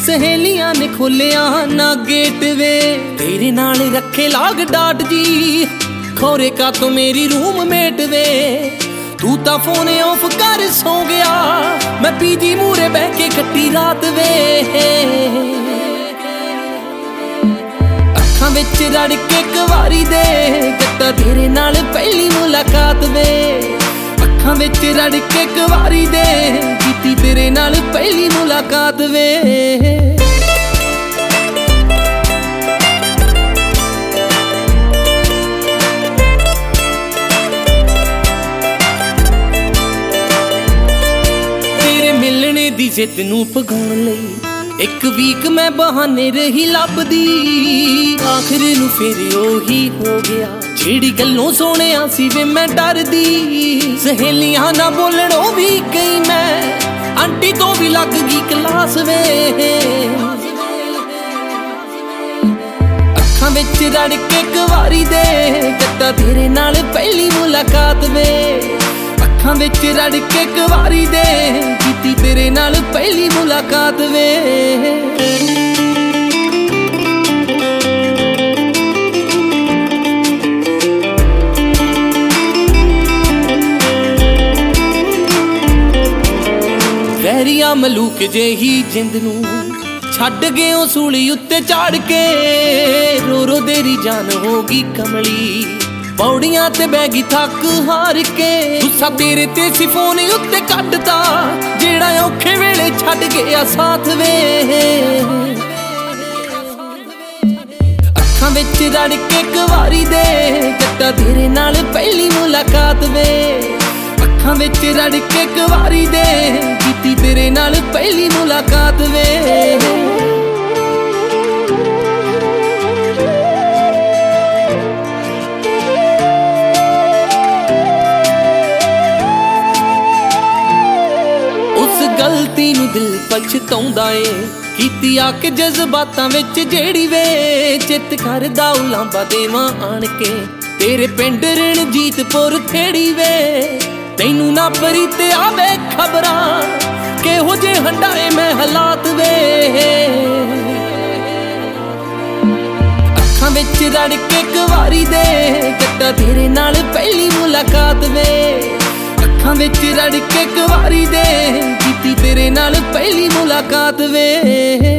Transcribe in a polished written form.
सहेलियां ने खोलिया ना गेट वे, तेरे नाल रखे लाग डाट जी, खोरे का तो मेरी रूममेट वे। तू ता फोन ऑफ कर सो गया, मैं पीजी मूरे बह के कट्टी रात वे। अखां विच रड़ के एक वारी दे कट्टा तेरे नाल पहली मुलाकात वे। अखां विच रड़ के एक वारी दे कीती तेरे नाल पहली मुलाकात वे। तेरे मिलने दी जिद नूं भगाउण लई एक वीक मैं बहाने रही लभदी, आखिर नूं फिर ओही हो गया जेड़ी गल्लों सोहणिया सी वे मैं डरदी। सहेलियां ना बोलणों भी गई मैं, आंटी तो भी लग गई क्लास वे। अखां विच रड़ के एक वारी दे कट्टा तेरे नाल पहली मुलाकात वे। अखां विच रड़ के एक वारी दे कीती तेरे नाल पहली मुलाकात वे। वैरिया मलूक जेही जिंद नूं छड्ड गए ओ सूली उत्ते झाड़ के, रो रो तेरी जान होगी कमली, पौड़ियां ते बैगी थक हार के। गुस्सा तेरे ते सी फोन उत्ते कटदा, जेड़ा औखे वेले छड्ड गया साथ वे। अखां विच रड़ के एक वारी दे कट्टा तेरे नाल पहली मुलाकात वे। अखां विच रड़ के एक वारी दे कीती तेरे नाल पहली मुलाकात वे। गलती नूं दिल पछताउंदा ए, कीती आके जज्बातां विच जेड़ी वे, चित करदा उलांबा देवां आण के तेरे पिंड रणजीतपुर थेड़ी वे। तैनू ना परी ते आवे खबरां किहो जे हंडाए मैं हालात वे। अखां विच रड़ के एक वारी दे कट्टा तेरे नाल पहली मुलाकात वे। अखां विच रड़ के एक वारी दे कीती तेरे नाल पहली मुलाकात वे।